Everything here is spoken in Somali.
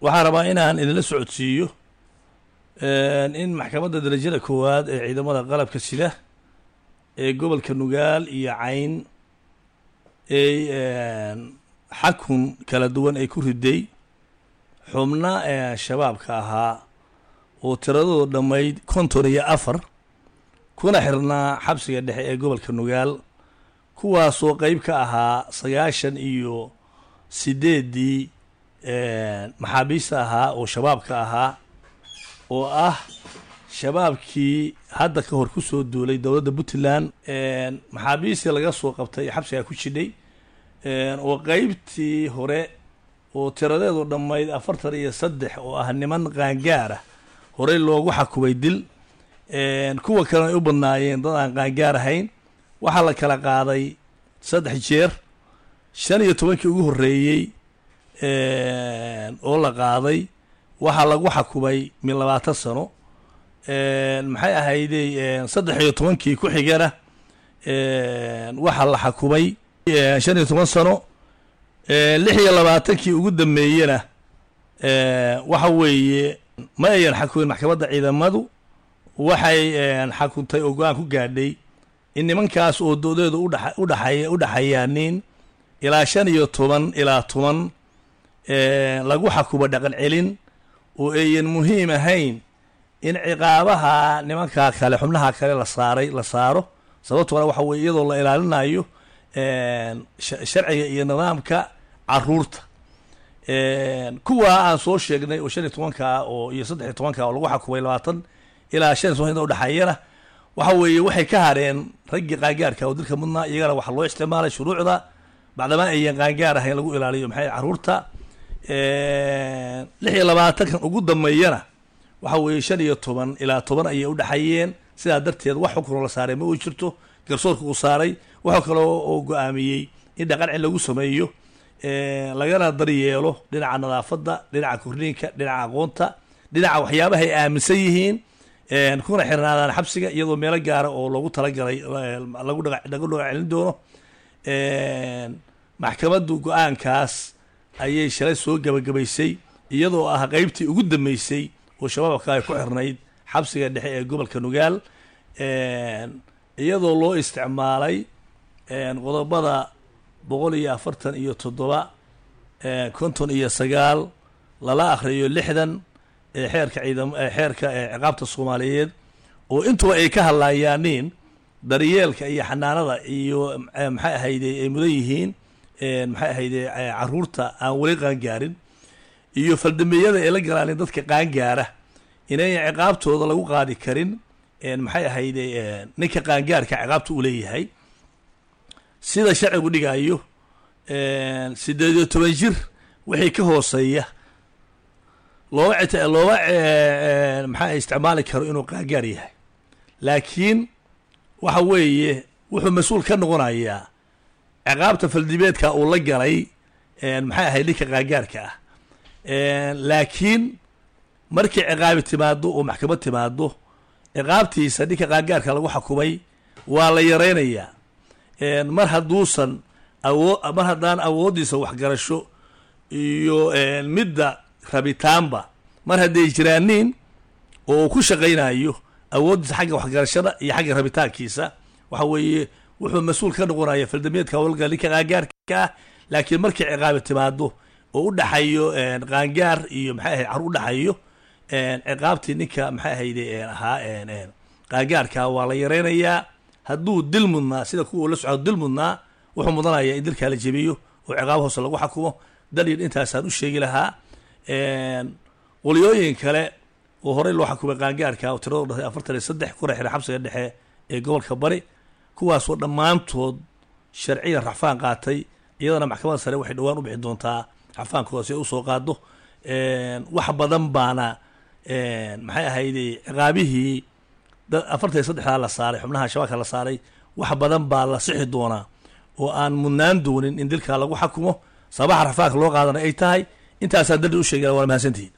waxaan rabaa inaan idinla socodsiiyo in maxkamadda darajada koowaad ee ciidamada qalabka sida ee gobolka Nugaal iyo Cayn ay xakun kala duwan ay ku riday xubna shabaabka ahaa oo tiradoodu dhamayd 54 kuna xirnaa xabsiga dhexe ee gobolka Nugaal kuwaasoo qayb ka ahaa 98 maxaabiista ahaa oo shabaabka ahaa oo ah shabaabkii hadda ka hor ku soo duulay dawladda Puntland maxaabiistii laga soo qabtay xabsiga ku jidhay oo qaybtii hore oo tiradeedu dhamayd 43 oo ah niman qaangaar ah hore loogu xakumay dil kuwa kale ay u badnaayeen dad aan qaangaar ahayn waxa la kala qaaday 3 jeer 15 ugu horeeyay oo la qaaday waxa lagu xakumay min 20 sano maxay ahaydey 13 ku xigana waxa la xakumay 15 sano 26 ugu dambeeyana waxa weeye ma ayan xakumin maxkamadda ciidamadu waxay xakuntay oo go'aan ku gaadhay in nimankaas oo doodeedu u dhaxayaanin ilaa 15 ilaa 10 lagu xakumo dhaqan celin oo ayan muhiim ahayn in ciqaabaha nimanka kale xubnaha kale la saaro sababtoo waxa weeye iyadoo la ilaalinayo sharciga iyo nidaamka caruurta kuwa aan soo sheegnay oo 15 oo iyo 13 oo lagu xakumay 20 ilaa 15 u dhaxayana waxa weeye waxay ka hareen ragga qaangaarka oo dalka mudnaa iyagana waxa loo isticmaalay shuruucda bacdama ay qaangaar ahayn lagu ilaaliyo maxay caruurta 26 ugu dambeeyana waxa weeye 15 ilaa 10 ayay u dhaxayeen sidaa darteed wax xukun la saaray ma uu jirto garsoorku uu saaray waxa kale oo go'aamiyay in dhaqan cil lagu sameeyo lagana daryeelo dhinaca nadaafadda dhinaca korniinka dhinaca aqoonta dhinaca waxyaabaha ay aaminsan yihiin kuna xirnaadaan xabsiga iyadoo meelo gaar oo loogu talagalay lagu celin doono maxkamaddu go'aankaas ayay shalay soo gabagabaysay iyadoo ah qaybtii ugu dambeysay oo shabaabka ay ku xirnayd xabsiga dhexe ee gobolka Nugaal iyadoo loo isticmaalay qodobada 147 59 lala akhriyo 60 xeerka ciqaabta Soomaaliyeed oo intuba ay ka hadlayaan daryeelka iyo xanaanada iyo maxay ahaydey ay mudan yihiin maxay ahaydey caruurta aan wali qaangaarin iyo faldambeeyada ay la galaan dadka qaangaara inay ciqaabtooda lagu qaadi karin maxay ahaydey ninka qaangaarka ciqaabta u leeyahay sida sharcigu dhigayo 18 jir wixii ka hooseeya loo maxay isticmaali karo inuu qaangaar yahay laakiin waxa weeye wuxuu mas'uul ka noqonayaa ciqaabta faldibeedka uu la galay maxay ahayd ninka qaangaarka ah laakiin markii ciqaabi timaado oo maxkamad timaado ciqaabtiisa ninka qaangaarka lagu xakumay waa la yareynayaa mar haddaan awoodiisa waxgarasho iyo midda rabitaanba mar hadday jiraaniin oo ku shaqaynayo awoodiisa xagga waxgarashada iyo xagga rabitaankiisa waxa weeye wuxuu mas'uul ka noqonayaa faldameedka howlgal ninka qaangaarka ah laakiin markii ciqaabi timaado oo u dhaxayo qaangaar iyo maxay ahayd caruur u dhaxayo ciqaabtii ninka maxay ahayd ahaa qaangaarka waa la yareynayaa hadduu dil mudnaa sida kuwa la socdo dil mudnaa wuxuu mudanayaa in dilka la jabiyo oo ciqaab hoose lagu xakumo dalil intaasaan u sheegi lahaa qoliyooyin kale oo horey loo xakumay qaangaarka oo tiradoodu 43 kuna xiran xabsiga dhexe ee gobolka Bari kuwaasoo dhammaantood sharciyan rafaan qaatay iyadana maxkamadda sare waxay dhawaan u bixin doontaa rafaankooda si ay u soo qaado wax badan baana maxay ahaydey ciqaabihii 43 la saaray xubnaha shabaabka la saaray wax badan baa la sixi doonaa oo aan mudnaan doonin in dilka lagu xakumo sabax rafaanka loo qaadana ay tahay intaasaan dalil u sheegay waa mahadsantihiin